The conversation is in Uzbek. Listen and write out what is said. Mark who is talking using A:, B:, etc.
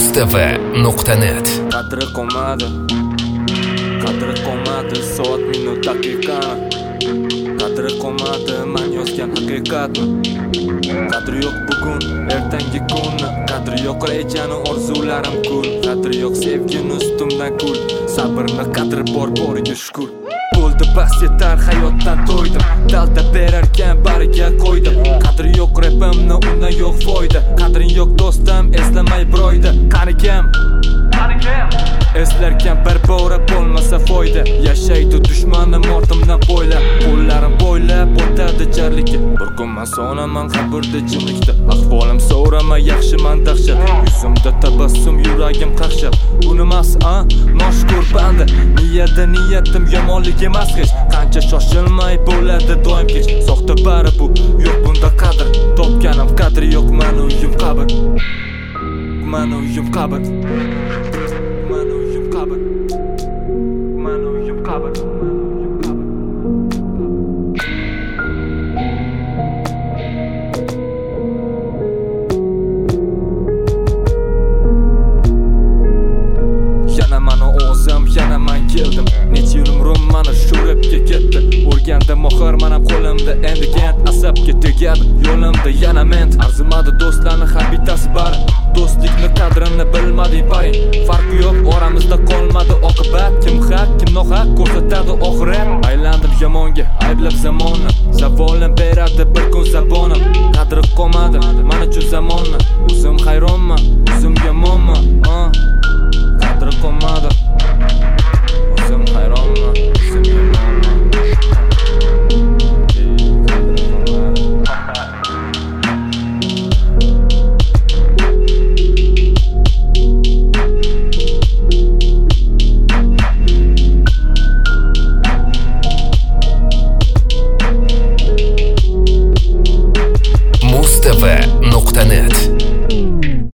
A: mustv.net.
B: Qadri qolmadi soat minut daqiqani. Qadri qolmadi men yozgan haqiqatni. Qadri yo'q bugun ertangi kunni. Qadri yo'q rejani orzularim kul. Qadri yo'q sevgini ustimdan kul. Sabrni qadri boriga shukr. Bo'ldi bas yetar hayotdan to'ydim. Dalda berarkan bariga qo'ydim. Qadri yo'q rapimni undan yo'q foyda. Qadring yo'q do'stim eslamay broyda. Qani kim? Eslarkan bir bora bo'lmasa foyda. Yashaydi dushmanim ortimdan bo'ylab. Qo'llarim bo'ylab o'tadi jarligi. Bir kun men so'naman qabrda jimlikda. Ahvolim so'rama yaxshiman dahshat. Yuzimda tabassum yuragim qaqshab. Bu nimasi noshukr banda. Niyatim yomonlik emas hech. Qancha shoshilmay bo'ladi doim kech. Soxta bari bu yo'q bunda qadr. Topganim qadri yo'q meni uyim qabr. Meni uyim qabr. Yana mani o'zim, yana men keldim. Necha yil umrim mana shu rapga ketdi. O'rganda mohir mana qo'limda endi kent asabga tegadi. Yo'limda yana ment arzimadi do'stlarni har bittasi bari. Do'stlikni qadrini bilmadi bari. Farqi yo'q oramizda qolmadi oqibat. Kim haq, kim nohaq ko'rsatadi oxirat. Aylandim yomonga, ayblab zamonni. Savolim beradi bir kun zabonim. Qadri qolmadi mana shu zamonni.